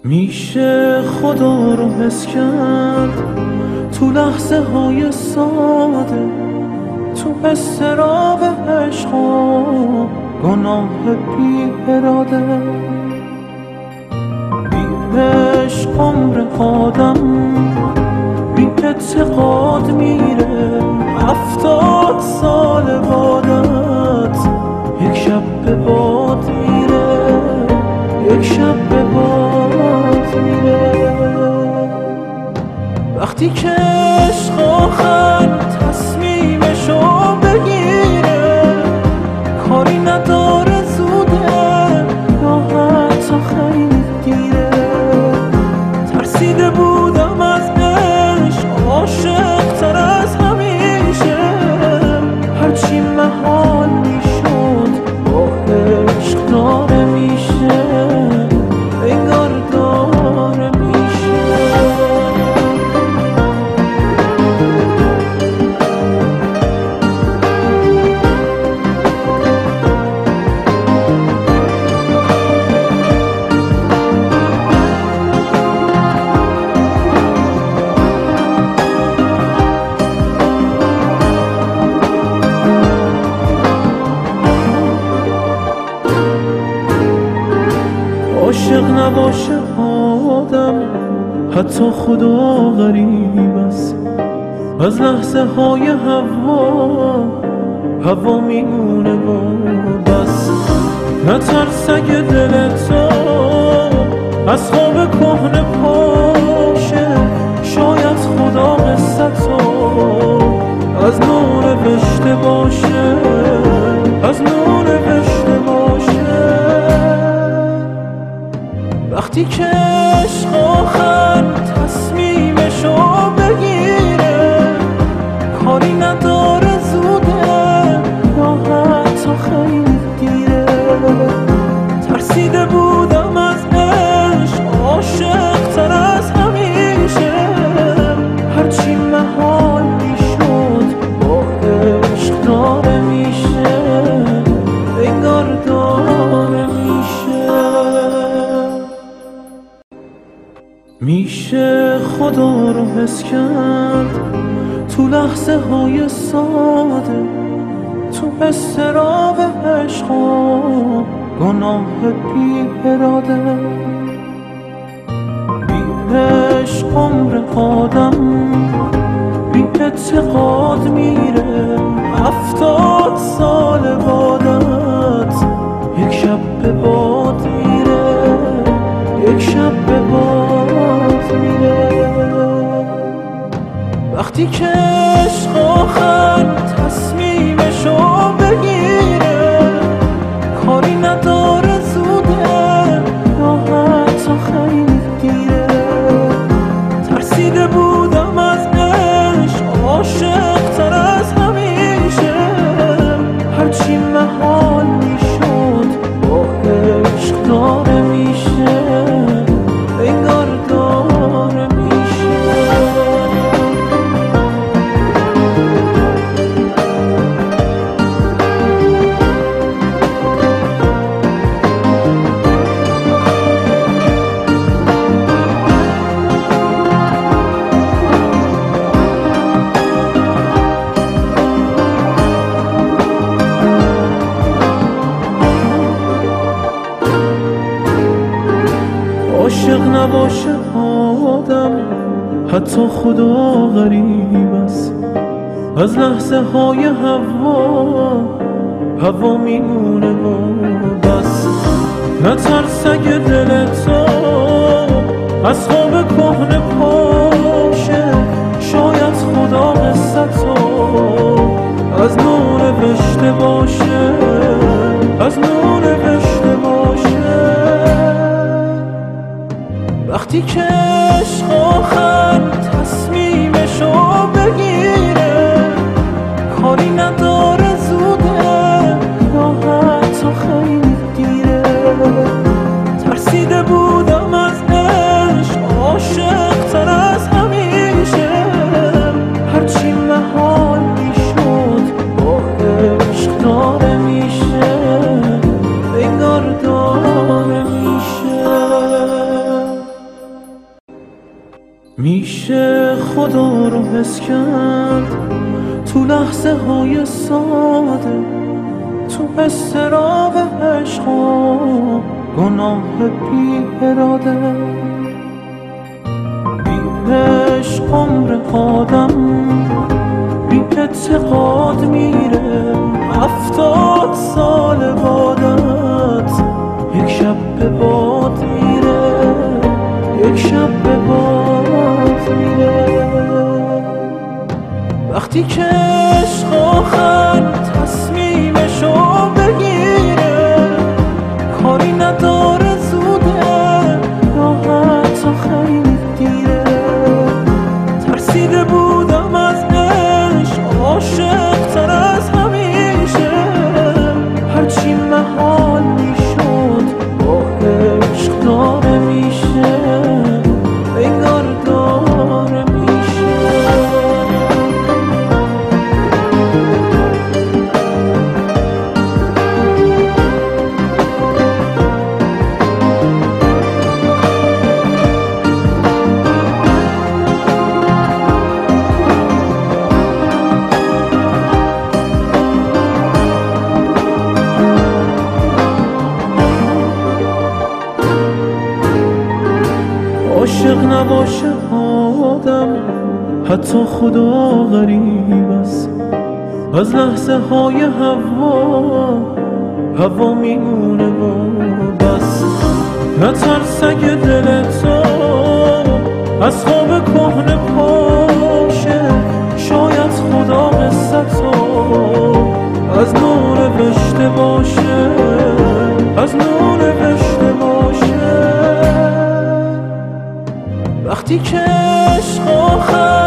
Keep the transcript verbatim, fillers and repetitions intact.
میشه خدا رو حس کرد تو لحظه های ساده، تو استراب عشق و گناه بی اراده. بی عشق عمر آدم بی اعتقاد میره، هفتاد سال بادت یک شب به باد میره، یک شب به باد میره. وقتی که عشق آخر تصمیمشو بگیره، کاری نداره زوده یا حتی خیلی دیره. ترسیده بودم از عشق، عاشق تر از همیشه، هرچی محال میشد با عشق داره میشه، انگار داره میشه. عاشق نباشه آدم، حتی خدا غریب است. از لحظه های هوا هوا میمونه و بس. نترس اگه دل تو از خواب کهنه پاشه، شاید خدا قصتو از نو نوشته باشه، از نو نوشته باشه. وقتی که عشق آخر تصمیمشو بگیره، کاری نداره زوده یا حتی خیلی دیره. ترسیده بودم از عشق، عاشق تر از همیشه، هرچی محال میشد با عشق داره میشه، انگار داره میشه. میشه خدا رو حس کرد تو لحظه های ساده، تو استراب عشق و گناه بی اراده. بی عشق عمر آدم بی اعتقاد میره، هفتاد سال بادت یک شب به باد میره، یک شب به باد میره. وقتی که عشق آخر تصمیمشو بگیره، کاری نداره زوده یا حتی خیلی دیره. ترسیده بودم از عشق، عاشق تر از همیشه، هرچی محال میشد با عشق داره میشه، انگار داره میشه. عاشق نباشه آدم، حتی خدا غریب است. از لحظه های هوا هوا میمونه و بس. نترس اگه دل تو از خواب کهنه پاشه، شاید خدا قصتو از نو نوشته باشه، از نو نوشته باشه. وقتی که عشق آخر تصمیمشو بگیره، کاری نداره زوده یا حتی خیلی دیره. ترسیده بودم از عشق، عاشق تر از همیشه، هرچی محال میشد با عشق داره میشه، انگار داره میشه. میشه خدا رو حس کرد تو لحظه های ساده، تو استراب عشق و گناه بی اراده. بی عشق عمر آدم بی اعتقاد میره، هفتاد سال بادت یک شب به باد میره، یک شب به باد میره. وقتی که عشق آخر تصمیمشو بگیره، کاری نداره زوده یا حتی خیلی دیره. ترسیده بودم از عشق، عاشق تر از همیشه، هرچی محال میشد با عشق داره میشه، انگار داره میشه. عاشق نباشه آدم، حتی خدا غریب است. از لحظه های هوا هوا میمونه و بس. نترس اگه دل تو از خواب کهنه پاشه، شاید خدا قصتو از نو نوشته باشه، از نو نوشته باشه. وقتی که عشق آخر